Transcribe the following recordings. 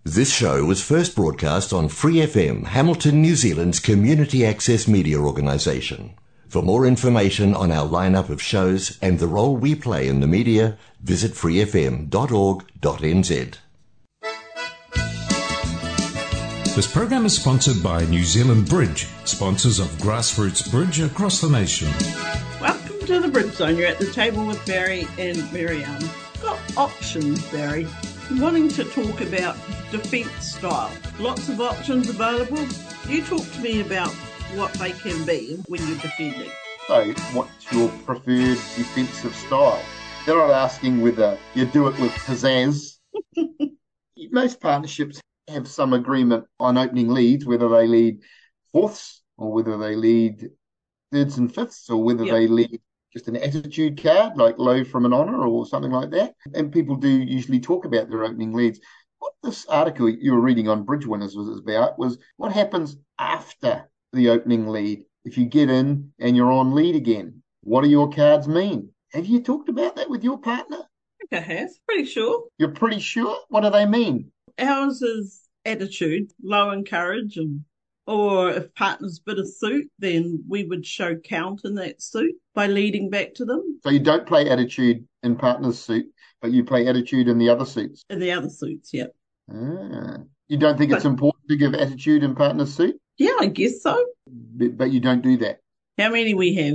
This show was first broadcast on Free FM, Hamilton, New Zealand's community access media organisation. For more information on our lineup of shows and the role we play in the media, visit freefm.org.nz. This program is sponsored by New Zealand Bridge, sponsors of grassroots bridge across the nation. Welcome to the Bridge Zone. You're at the table with Barry and Marianne. Got options, Barry. Wanting to talk about defence style. Lots of options available. You talk to me about what they can be when you're defending. So, what's your preferred defensive style? They're not asking whether you do it with pizzazz. Most partnerships have some agreement on opening leads, whether they lead fourths or whether they lead thirds and fifths or whether they lead just an attitude card like low from an honour or something like that. And people do usually talk about their opening leads. What this article you were reading on Bridge Winners was about was what happens after the opening lead. If you get in and you're on lead again, what do your cards mean? Have you talked about that with your partner? I think I have. Pretty sure. You're pretty sure? What do they mean? Ours is attitude, low in courage, or if partner's bit of suit, then we would show count in that suit by leading back to them. So you don't play attitude in partner's suit, but you play attitude in the other suits? In the other suits, yeah. You don't think it's important to give attitude in partner's suit? Yeah, I guess so. But you don't do that? How many we have?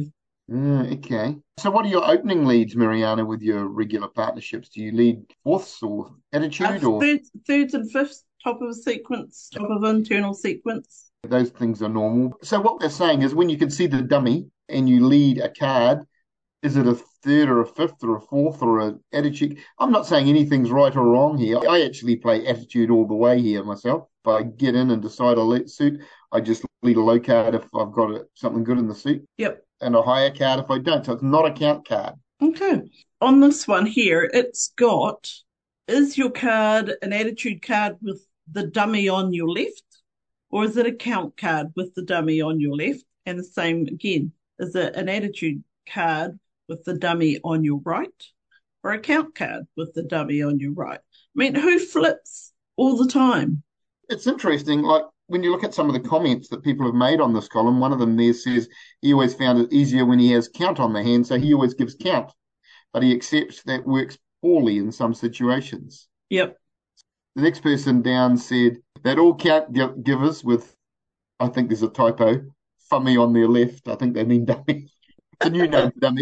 Okay. So what are your opening leads, Mariana, with your regular partnerships? Do you lead fourths or attitude? Or thirds and fifths, top of a sequence, top of internal sequence. Those things are normal. So what they're saying is when you can see the dummy and you lead a card, is it a third or a fifth or a fourth or an attitude? I'm not saying anything's right or wrong here. I actually play attitude all the way here myself. If I get in and decide I'll let suit, I just lead a low card if I've got something good in the suit. Yep. And a higher card if I don't. So it's not a count card. Okay. On this one here, it's got, is your card an attitude card with the dummy on your left? Or is it a count card with the dummy on your left? And the same again, is it an attitude card with the dummy on your right? Or a count card with the dummy on your right? I mean, who flips all the time? It's interesting, like when you look at some of the comments that people have made on this column, one of them there says he always found it easier when he has count on the hand, so he always gives count. But he accepts that works poorly in some situations. Yep. The next person down said that all count givers with, I think there's a typo, fummy on their left. I think they mean dummy. It's a new name, dummy.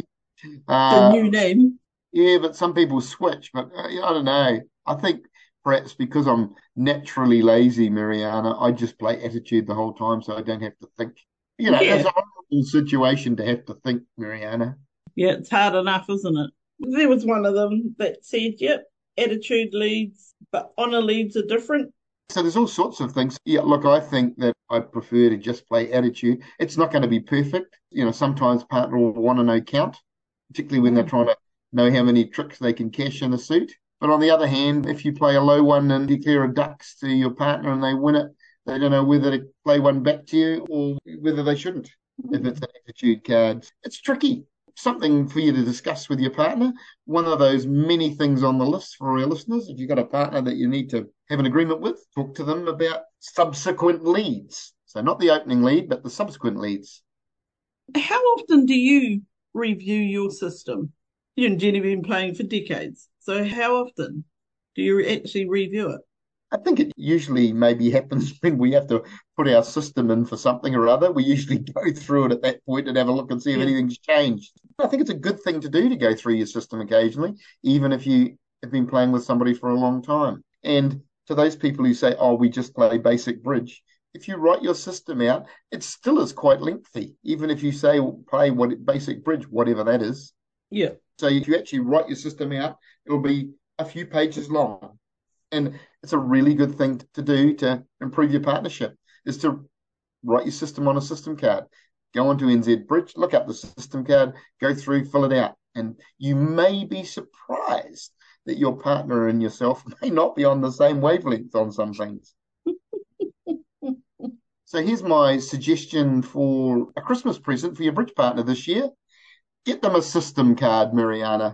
The new name. Yeah, but some people switch. But I don't know. I think perhaps because I'm naturally lazy, Mariana, I just play attitude the whole time so I don't have to think. It's a horrible situation to have to think, Mariana. Yeah, it's hard enough, isn't it? There was one of them that said, yep, attitude leads, but honour leads are different. So there's all sorts of things. Yeah, look, I think that I prefer to just play attitude. It's not going to be perfect. Sometimes partner will want to know count, particularly when they're trying to know how many tricks they can cash in a suit. But on the other hand, if you play a low one and declare a ducks to your partner and they win it, they don't know whether to play one back to you or whether they shouldn't. If it's an attitude card, it's tricky. Something for you to discuss with your partner. One of those many things on the list for our listeners. If you've got a partner that you need to have an agreement with, talk to them about subsequent leads. So not the opening lead, but the subsequent leads. How often do you review your system? You and Jenny have been playing for decades. So how often do you actually review it? I think it usually maybe happens when we have to put our system in for something or other. We usually go through it at that point and have a look and see if anything's changed. I think it's a good thing to do to go through your system occasionally, even if you have been playing with somebody for a long time. And to those people who say, we just play basic bridge, if you write your system out, it still is quite lengthy, even if you say play basic bridge, whatever that is. Yeah. So if you actually write your system out, it'll be a few pages long. And it's a really good thing to do to improve your partnership, is to write your system on a system card. Go onto NZ Bridge, look up the system card, go through, fill it out. And you may be surprised that your partner and yourself may not be on the same wavelength on some things. So here's my suggestion for a Christmas present for your bridge partner this year. Get them a system card, Mariana.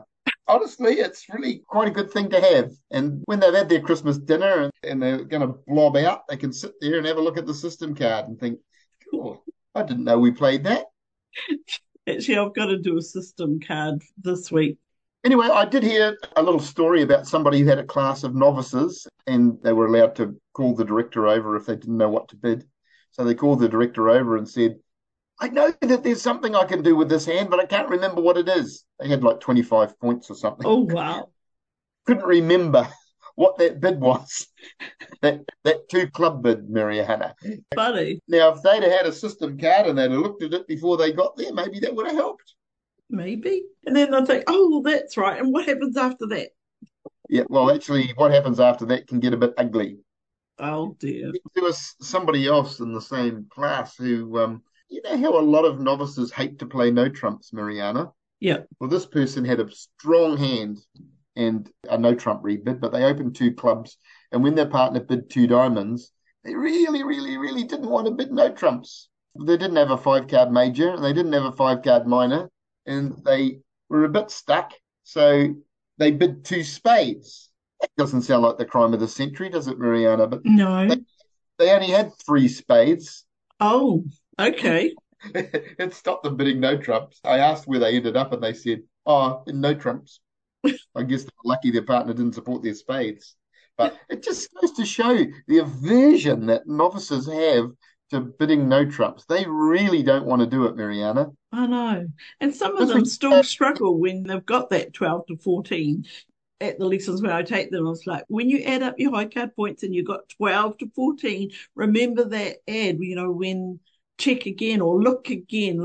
honestly, it's really quite a good thing to have. And when they've had their Christmas dinner and they're going to blob out, they can sit there and have a look at the system card and think, oh, I didn't know we played that. Actually, I've got to do a system card this week. Anyway, I did hear a little story about somebody who had a class of novices and they were allowed to call the director over if they didn't know what to bid. So they called the director over and said, I know that there's something I can do with this hand, but I can't remember what it is. They had like 25 points or something. Oh, wow. Couldn't remember what that bid was. that two club bid, Mariana. Funny. Now, if they'd have had a system card and they'd have looked at it before they got there, maybe that would have helped. Maybe. And then they'll think, oh, well, that's right. And what happens after that? Yeah, well, actually, what happens after that can get a bit ugly. Oh, dear. There was somebody else in the same class who, you know how a lot of novices hate to play no trumps, Mariana? Yeah. Well, this person had a strong hand and a no trump rebid, but they opened two clubs. And when their partner bid two diamonds, they really, really, really didn't want to bid no trumps. They didn't have a 5-card major and they didn't have a 5-card minor, and they were a bit stuck. So they bid two spades. That doesn't sound like the crime of the century, does it, Mariana? But no, they only had 3 spades. Oh, okay. It stopped them bidding no trumps. I asked where they ended up, and they said, "Oh, in no trumps." I guess they're lucky their partner didn't support their spades. But it just goes to show the aversion that novices have to bidding no trumps. They really don't want to do it, Mariana. I know. And some of them still struggle when they've got that 12 to 14. At the lessons where I take them, I was like, when you add up your high card points and you've got 12 to 14, remember that ad, when check again or look again.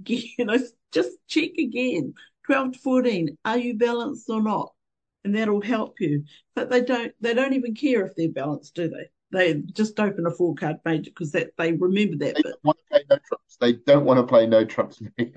Just check again. 12 to 14, are you balanced or not? And that'll help you. But they don't even care if they're balanced, do they? They just open a 4-card major because they remember that bit. Want to play no trumps. They don't want to play no trumps.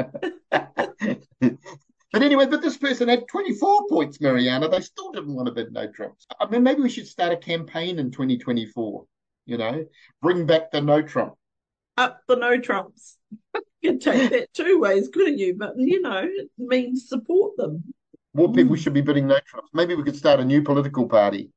But anyway, this person had 24 points, Mariana. They still didn't want to bid no trumps. I mean, maybe we should start a campaign in 2024, bring back the no trump. Up the no trumps. You could take that 2 ways, couldn't you? But, it means support them. More people should be bidding no trumps. Maybe we could start a new political party.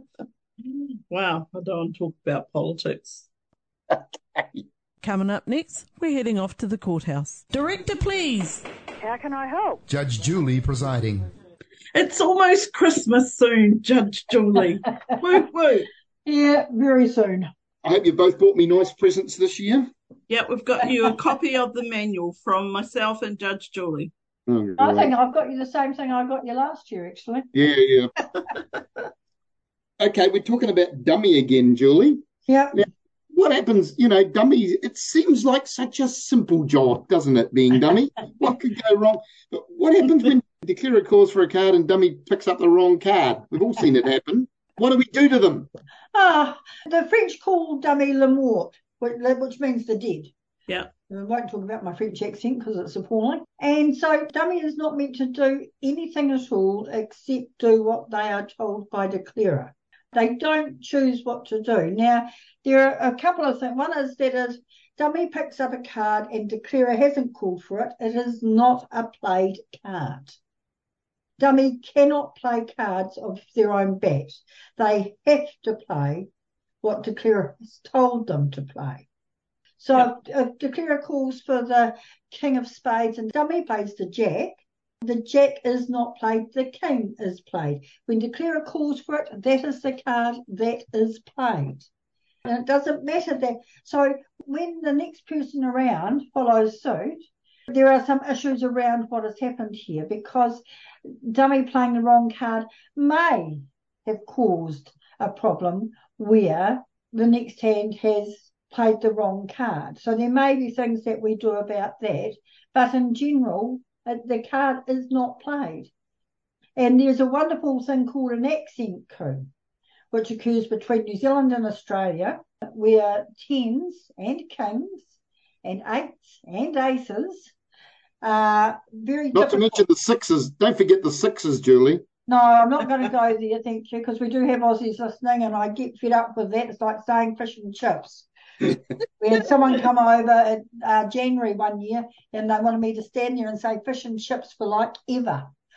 Wow, I don't want to talk about politics. Okay. Coming up next, we're heading off to the courthouse. Director, please. How can I help? Judge Julie presiding. It's almost Christmas soon, Judge Julie. Woo woo. Yeah, very soon. I hope you both bought me nice presents this year. Yeah, we've got you a copy of the manual from myself and Judge Julie. Oh, I think I've got you the same thing I got you last year, actually. Yeah. Okay, we're talking about dummy again, Julie. Yeah. Now, what happens, dummy, it seems like such a simple job, doesn't it, being dummy? What could go wrong? But what happens when declarer calls for a card and dummy picks up the wrong card? We've all seen it happen. What do we do to them? The French call dummy le mort, which means the dead. Yeah. I won't talk about my French accent because it's appalling. And so dummy is not meant to do anything at all except do what they are told by declarer. They don't choose what to do. Now, there are a couple of things. One is that dummy picks up a card and declarer hasn't called for it. It is not a played card. Dummy cannot play cards of their own bat. They have to play what declarer has told them to play. So if declarer calls for the king of spades and dummy plays the jack is not played, the king is played. When declarer calls for it, that is the card that is played. And it doesn't matter that. So when the next person around follows suit, there are some issues around what has happened here because dummy playing the wrong card may have caused a problem where the next hand has played the wrong card. So there may be things that we do about that, but in general, the card is not played. And there's a wonderful thing called an accent coup, which occurs between New Zealand and Australia, where tens and kings and eights and aces are very Not to mention the sixes. Don't forget the sixes, Julie. No, I'm not going to go there, thank you, because we do have Aussies listening and I get fed up with that. It's like saying fish and chips. We had someone come over in January one year and they wanted me to stand there and say fish and chips for like ever.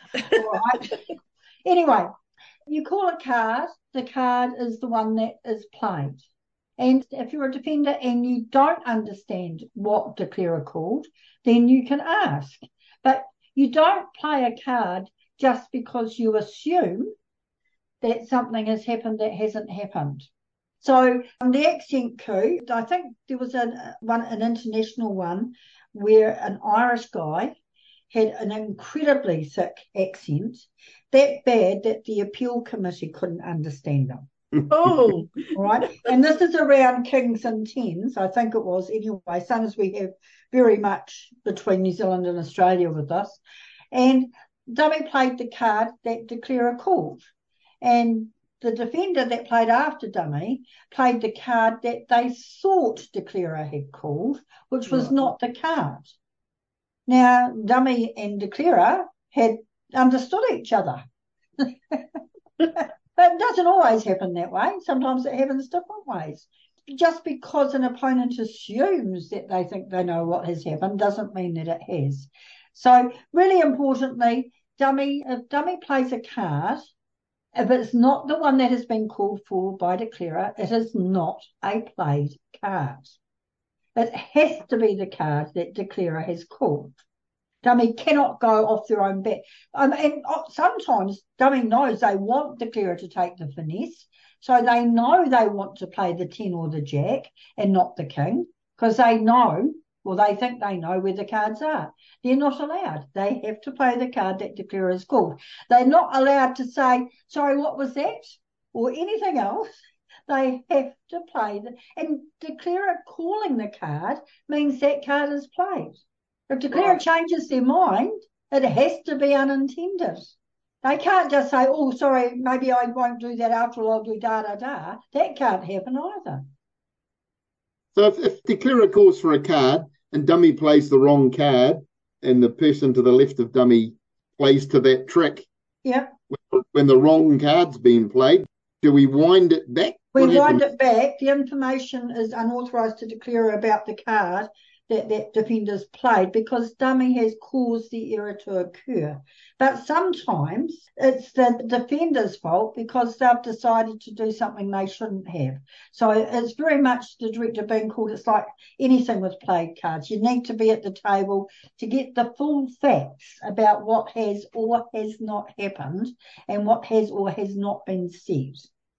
All right. Anyway, you call a card, the card is the one that is played. And if you're a defender and you don't understand what declarer called, then you can ask. But you don't play a card just because you assume that something has happened that hasn't happened. So the accent coup, I think there was an international one where an Irish guy had an incredibly thick accent, that bad that the appeal committee couldn't understand him. Oh, All right. And this is around Kings and Tens, I think it was anyway, same as we have very much between New Zealand and Australia with us. And Dummy played the card that declarer called. And the defender that played after Dummy played the card that they thought declarer had called, which was not the card. Now, Dummy and declarer had understood each other. But it doesn't always happen that way. Sometimes it happens different ways. Just because an opponent assumes that they think they know what has happened doesn't mean that it has. So really importantly, if Dummy plays a card, if it's not the one that has been called for by declarer, it is not a played card. It has to be the card that declarer has called. Dummy cannot go off their own bat. And sometimes Dummy knows they want declarer to take the finesse, so they know they want to play the 10 or the jack and not the king, because they know, or they think they know where the cards are. They're not allowed. They have to play the card that declarer is called. They're not allowed to say, sorry, what was that? Or anything else. They have to play and declarer calling the card means that card is played. If declarer changes their mind, it has to be unintended. They can't just say, oh, sorry, maybe I won't do that after all, I'll do da-da-da. That can't happen either. So if declarer calls for a card and Dummy plays the wrong card and the person to the left of Dummy plays to that trick, when the wrong card's being played, do we wind it back? We wind it back. The information is unauthorised to declarer about the card that defender's played because Dummy has caused the error to occur. But sometimes it's the defender's fault because they've decided to do something they shouldn't have. So it's very much the director being called. It's like anything with played cards. You need to be at the table to get the full facts about what has or has not happened and what has or has not been said.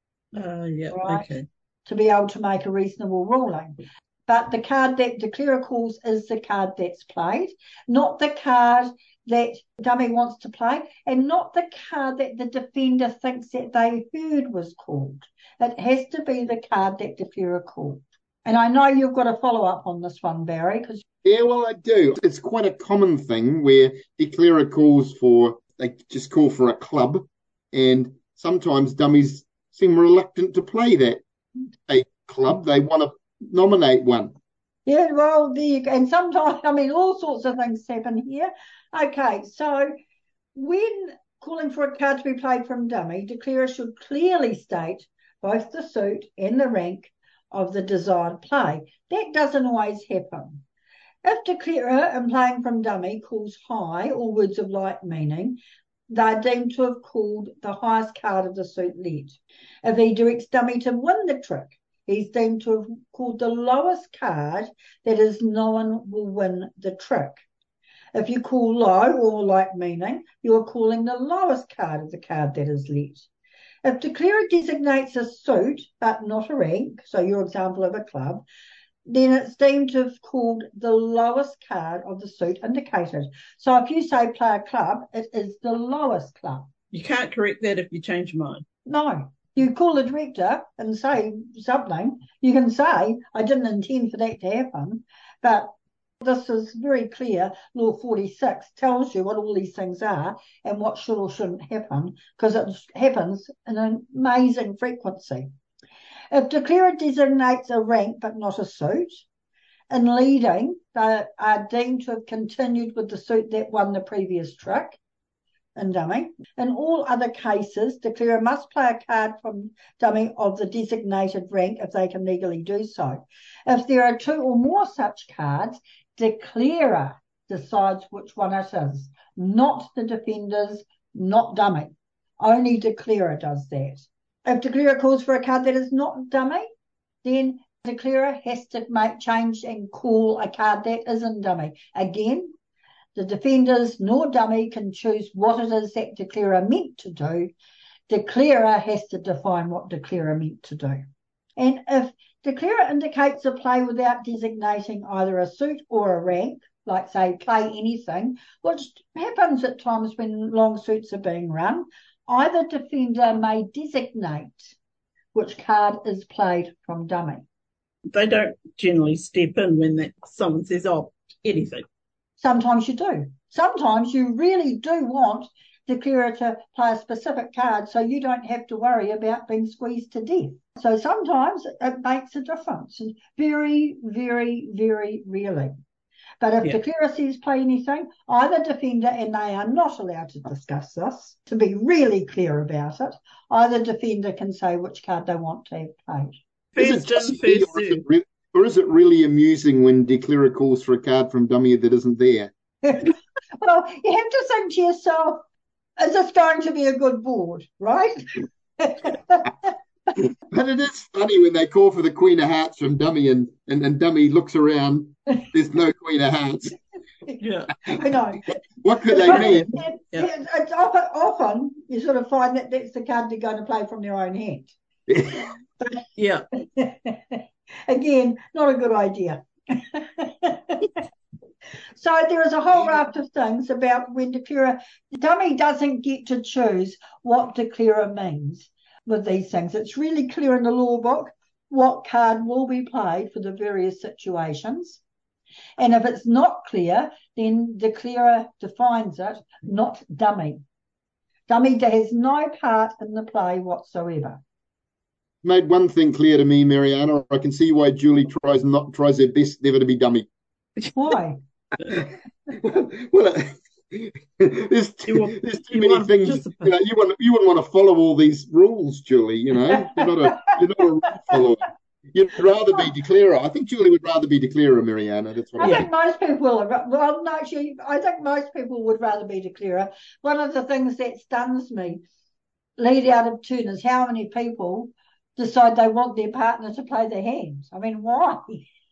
Okay. To be able to make a reasonable ruling. But the card that declarer calls is the card that's played, not the card that Dummy wants to play, and not the card that the defender thinks that they heard was called. It has to be the card that declarer called. And I know you've got a follow-up on this one, Barry. Yeah, well, I do. It's quite a common thing where declarer they just call for a club, and sometimes dummies seem reluctant to play a club. They want to nominate one. Yeah, well, there you go. And sometimes, all sorts of things happen here. Okay, so when calling for a card to be played from Dummy, declarer should clearly state both the suit and the rank of the desired play. That doesn't always happen. If declarer in playing from Dummy calls high or words of like meaning, they're deemed to have called the highest card of the suit led. If he directs Dummy to win the trick, he's deemed to have called the lowest card that is known will win the trick. If you call low or like meaning, you are calling the lowest card of the card that is led. If declarer designates a suit but not a rank, so your example of a club, then it's deemed to have called the lowest card of the suit indicated. So if you say play a club, it is the lowest club. You can't correct that if you change your mind. No. You call the director and say something. You can say, I didn't intend for that to happen, but this is very clear. Law 46 tells you what all these things are and what should or shouldn't happen because it happens in an amazing frequency. If declarer designates a rank but not a suit, in leading, they are deemed to have continued with the suit that won the previous trick in Dummy. In all other cases, declarer must play a card from Dummy of the designated rank if they can legally do so. If there are two or more such cards, declarer decides which one it is, not the defenders not dummy. Only declarer does that. If declarer calls for a card that is not dummy, then declarer has to make change and call a card that isn't dummy. Again, the defenders nor dummy can choose what it is that declarer meant to do. Declarer has to define what declarer meant to do. And if declarer indicates a play without designating either a suit or a rank, like say play anything, which happens at times when long suits are being run, either defender may designate which card is played from dummy. They don't generally step in when someone says, oh, anything. Sometimes you do. Sometimes you really do want declarer to play a specific card so you don't have to worry about being squeezed to death. So sometimes it makes a difference. Very, very, very rarely. But if declarer says play anything, either defender, and they are not allowed to discuss this, to be really clear about it, either defender can say which card they want to have played. Or is it really amusing when declarer calls for a card from dummy that isn't there? Well, you have to think to yourself, is this going to be a good board, right? But it is funny when they call for the Queen of Hearts from dummy and dummy looks around, there's no Queen of Hearts. Yeah, I know. What could they mean? It's often you sort of find that that's the card they're going to play from their own hand. Yeah. Again, not a good idea. So there is a whole raft of things about when declarer, dummy doesn't get to choose what declarer means with these things. It's really clear in the law book what card will be played for the various situations. And if it's not clear, then declarer defines it, not dummy. Dummy has no part in the play whatsoever. Made one thing clear to me, Mariana. I can see why Julie tries her best never to be dummy. Why? Well, there's too many things. You wouldn't want to follow all these rules, Julie. You're not a rule follower. You'd rather be declarer. I think Julie would rather be declarer, Mariana. That's what I think most people will. Well, no, actually, I think most people would rather be declarer. One of the things that stuns me, lead out of turn, is how many people decide they want their partner to play their hands. I mean, why?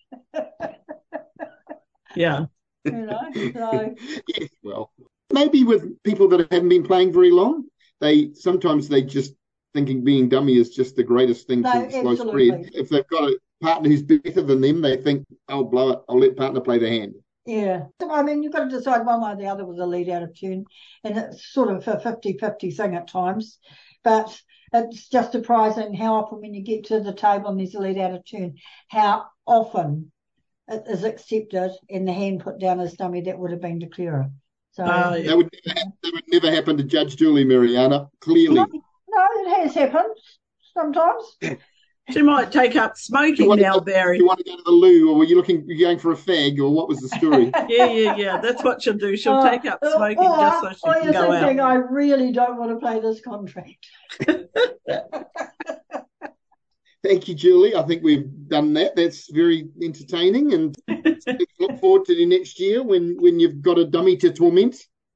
Yeah. So. Yes, well, maybe with people that haven't been playing very long, they just thinking being dummy is just the greatest thing to slice bread. If they've got a partner who's better than them, they think, I'll blow it, I'll let partner play the hand. Yeah. I mean, you've got to decide one way or the other with a lead out of tune, and it's sort of a 50-50 thing at times. But it's just surprising how often when you get to the table and there's a lead out of tune, how often it is accepted and the hand put down as dummy that would have been declarer. So that would never happen to Judge Julie, Mariana, clearly. No, it has happened sometimes. She might take up smoking now, Barry. You want to go to the loo, or were you going for a fag, or what was the story? Yeah. That's what she'll do. She'll take up smoking just so she can go out. I really don't want to play this contract. Thank you, Julie. I think we've done that. That's very entertaining, and look forward to the next year when you've got a dummy to torment.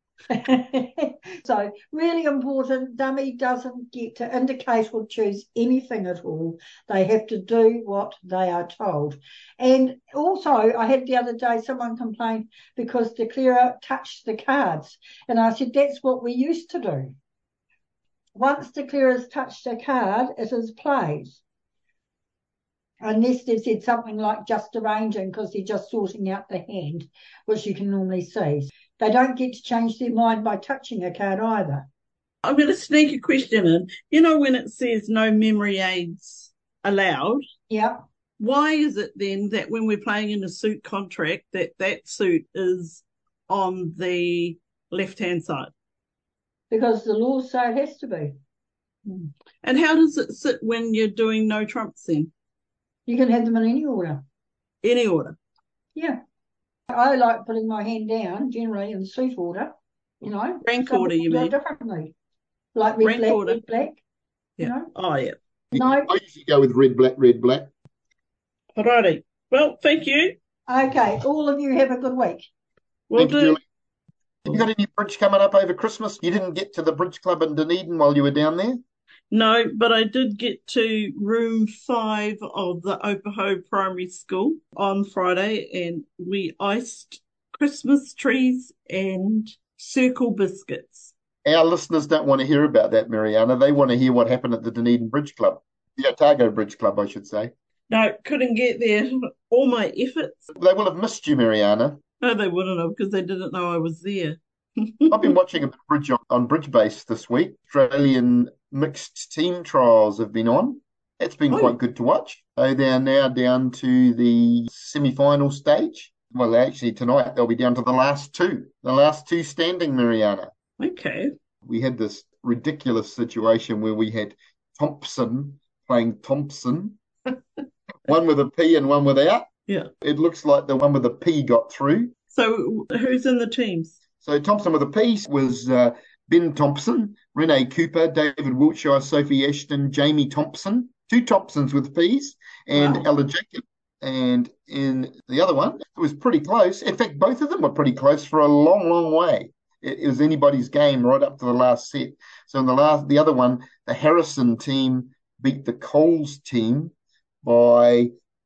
So really important, dummy doesn't get to indicate or choose anything at all. They have to do what they are told. And also, I had the other day someone complained because declarer touched the cards, and I said that's what we used to do. Once declarer's touched a card, it is played. Unless they've said something like just arranging because they're just sorting out the hand, which you can normally see. They don't get to change their mind by touching a card either. I'm going to sneak a question in. You know when it says no memory aids allowed? Yeah. Why is it then that when we're playing in a suit contract that suit is on the left-hand side? Because the law say it has to be. And how does it sit when you're doing no trumps then? You can have them in any order. Any order? Yeah. I like putting my hand down, generally in suit order, Rank order, you mean? Differently. Like red, black, order. Red, black. Yeah. Oh, yeah. No. I usually go with red, black, red, black. Alrighty. Well, thank you. Okay. All of you have a good week. Will do. Have you got any bridge coming up over Christmas? You didn't get to the bridge club in Dunedin while you were down there? No, but I did get to room 5 of the Opaho Primary School on Friday, and we iced Christmas trees and circle biscuits. Our listeners don't want to hear about that, Mariana. They want to hear what happened at the Dunedin Bridge Club. The Otago Bridge Club, I should say. No, couldn't get there. All my efforts. They will have missed you, Mariana. No, they wouldn't have because they didn't know I was there. I've been watching a bit of bridge on Bridge Base this week. Australian mixed team trials have been on. It's been quite good to watch. So they're now down to the semi-final stage. Well, actually, tonight they'll be down to the last two standing, Mariana. Okay. We had this ridiculous situation where we had Thompson playing Thompson, one with a P and one without. Yeah. It looks like the one with the P got through. So who's in the teams? So Thompson with a P was Ben Thompson, Renee Cooper, David Wiltshire, Sophie Ashton, Jamie Thompson, 2 Thompsons with P's, and Ella Jacob. And in the other one, it was pretty close. In fact, both of them were pretty close for a long, long way. It was anybody's game right up to the last set. So in the other one, the Harrison team beat the Coles team by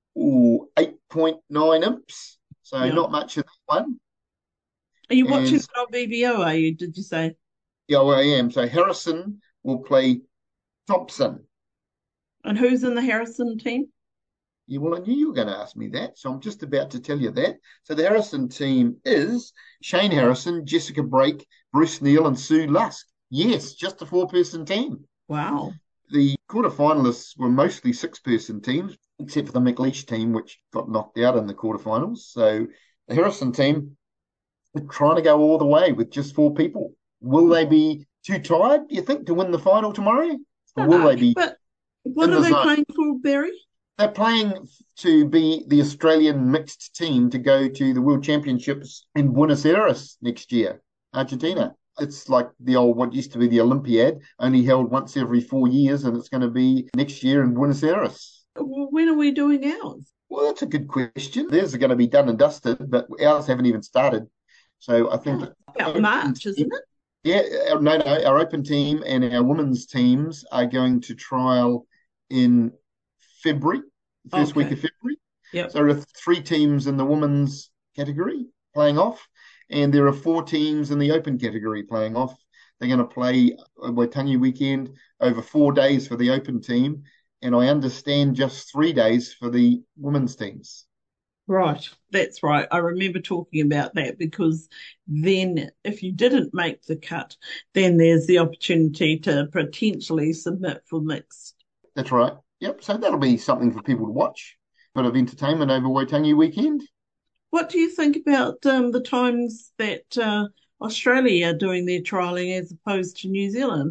8.9 imps. So not much in that one. Are you watching it on BBO, are you, did you say? Yeah, well, I am. So Harrison will play Thompson. And who's in the Harrison team? Yeah, well, I knew you were going to ask me that, so I'm just about to tell you that. So the Harrison team is Shane Harrison, Jessica Brake, Bruce Neal, and Sue Lusk. Yes, just a 4-person team. Wow. The quarterfinalists were mostly 6-person teams, except for the McLeish team, which got knocked out in the quarterfinals. So the Harrison team are trying to go all the way with just 4 people. Will they be too tired, do you think, to win the final tomorrow? Or will they be? But what are they playing for, Barry? They're playing to be the Australian mixed team to go to the World Championships in Buenos Aires next year, Argentina. It's like the old, what used to be the Olympiad, only held once every 4 years, and it's going to be next year in Buenos Aires. When are we doing ours? Well, that's a good question. Theirs are going to be done and dusted, but ours haven't even started. So I think about March, isn't it? Yeah, no, our open team and our women's teams are going to trial in February, the first week of February. Yep. So there are 3 teams in the women's category playing off, and there are 4 teams in the open category playing off. They're going to play a Waitangi weekend over 4 days for the open team, and I understand just 3 days for the women's teams. Right, that's right. I remember talking about that because then if you didn't make the cut, then there's the opportunity to potentially submit for mixed. That's right. Yep, so that'll be something for people to watch. Bit of entertainment over Waitangi weekend. What do you think about the times that Australia are doing their trialling as opposed to New Zealand?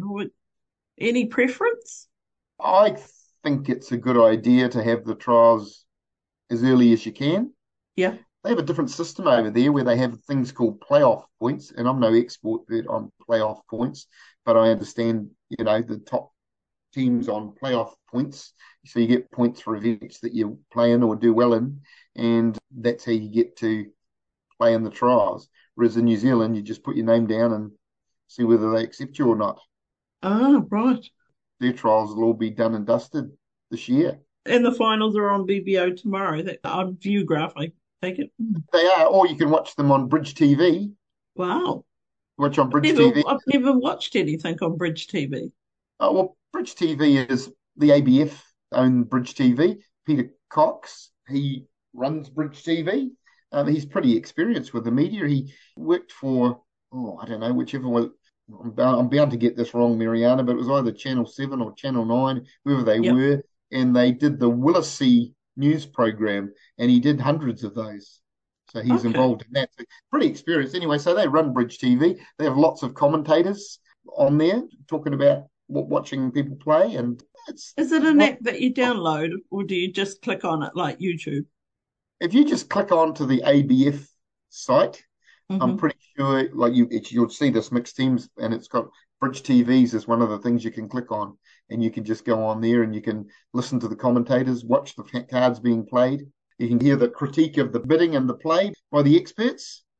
Any preference? I think it's a good idea to have the trials as early as you can. Yeah. They have a different system over there where they have things called playoff points, and I'm no expert on playoff points, but I understand, the top teams on playoff points. So you get points for events that you play in or do well in, and that's how you get to play in the trials. Whereas in New Zealand, you just put your name down and see whether they accept you or not. Ah, right. Their trials will all be done and dusted this year. And the finals are on BBO tomorrow. On Viewgraph, I take it. They are, or you can watch them on Bridge TV. Wow. Watch on Bridge TV. I've never watched anything on Bridge TV. Oh, well, Bridge TV is the ABF owned Bridge TV. Peter Cox, he runs Bridge TV. He's pretty experienced with the media. He worked for, I don't know, whichever one. I'm bound to get this wrong, Mariana, but it was either Channel 7 or Channel 9, whoever they were. And they did the Willisey news program, and he did hundreds of those. So he's involved in that. So pretty experienced anyway. So they run Bridge TV. They have lots of commentators on there talking about watching people play. And is it an app that you download, or do you just click on it like YouTube? If you just click onto the ABF site, I'm pretty sure you'll see this mixed teams, and it's got Bridge TVs is one of the things you can click on, and you can just go on there and you can listen to the commentators, watch the cards being played. You can hear the critique of the bidding and the play by the experts.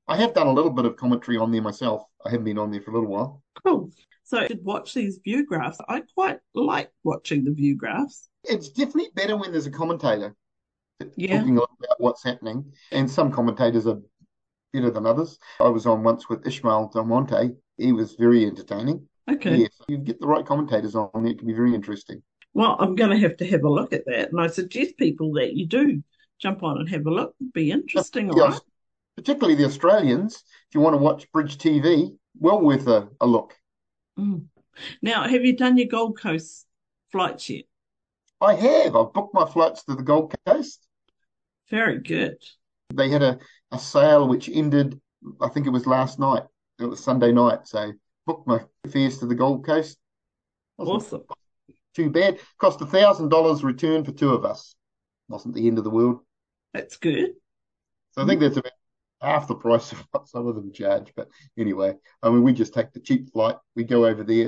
I have done a little bit of commentary on there myself. I haven't been on there for a little while. Cool. So I should watch these view graphs. I quite like watching the view graphs. It's definitely better when there's a commentator Yeah. talking about what's happening, and some commentators are better than others. I was on once with Ishmael Del Monte. He was very entertaining. Okay. Yeah, so you get the right commentators on there, it can be very interesting. Well, I'm going to have a look at that. And I suggest people that you do jump on and have a look. It'd be interesting, all right? Particularly the Australians, if you want to watch Bridge TV, well worth a look. Mm. Now, have you done your Gold Coast flights yet? I have. I've booked my flights to the Gold Coast. Very good. They had a sale which ended, I think it was last night. It was Sunday night. So booked my fares to the Gold Coast. Awesome. Too bad. Cost $1,000 return for two of us. Wasn't the end of the world. That's good. So I think that's about half the price of what some of them charge. But anyway, I mean, we just take the cheap flight. We go over there,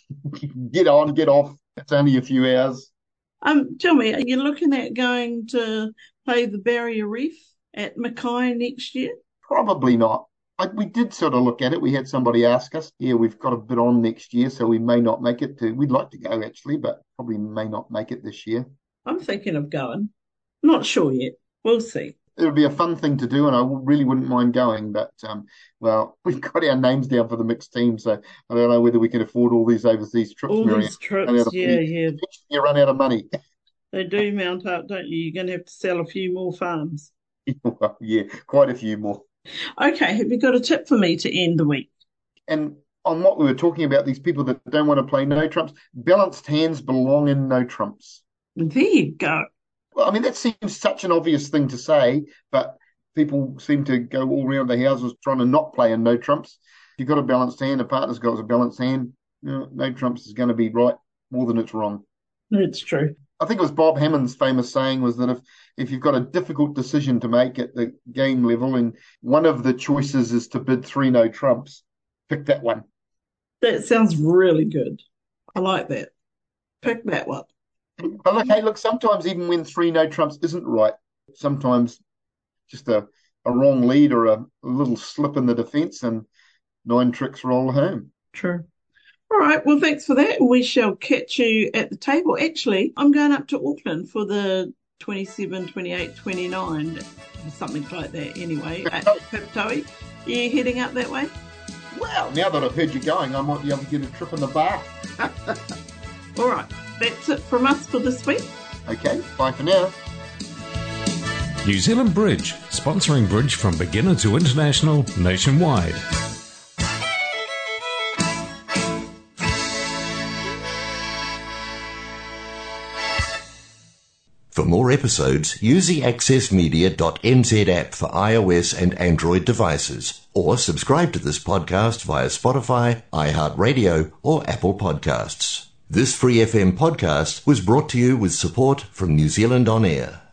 get on, get off. It's only a few hours. Tell me, are you looking at going to play the Barrier Reef at Mackay next year? Probably not. We did sort of look at it. We had somebody ask us, yeah, we've got a bit on next year, so we may not make it to. We'd like to go actually, but probably may not make it this year. I'm thinking of going. Not sure yet. We'll see. It would be a fun thing to do, and I really wouldn't mind going. But, well, we've got our names down for the mixed team, so I don't know whether we can afford all these overseas trips. All these trips, yeah. Eventually you run out of money. They do mount up, don't you? You're going to have to sell a few more farms. Well, yeah, quite a few more. Okay, have you got a tip for me to end the week? And on what we were talking about, these people that don't want to play no trumps, balanced hands belong in no trumps. There you go. Well, I mean, that seems such an obvious thing to say, but people seem to go all around the houses trying to not play in no trumps. If you've got a balanced hand, a partner's got a balanced hand, no trumps is going to be right more than it's wrong. It's true. I think it was Bob Hammond's famous saying was that if you've got a difficult decision to make at the game level and one of the choices is to bid 3 no trumps, pick that one. That sounds really good. I like that. Pick that one. But look, sometimes even when 3 no trumps isn't right, sometimes just a wrong lead or a little slip in the defence and 9 tricks roll home. True. All right. Well, thanks for that. We shall catch you at the table. Actually, I'm going up to Auckland for the 27, 28, 29, something like that anyway, at Piptoe. Are you heading up that way? Well, now that I've heard you going, I might be able to get a trip in the bar. All right. That's it from us for this week. Okay. Bye for now. New Zealand Bridge, sponsoring bridge from beginner to international nationwide. For more episodes, use the accessmedia.nz app for iOS and Android devices, or subscribe to this podcast via Spotify, iHeartRadio, or Apple Podcasts. This Free FM podcast was brought to you with support from New Zealand On Air.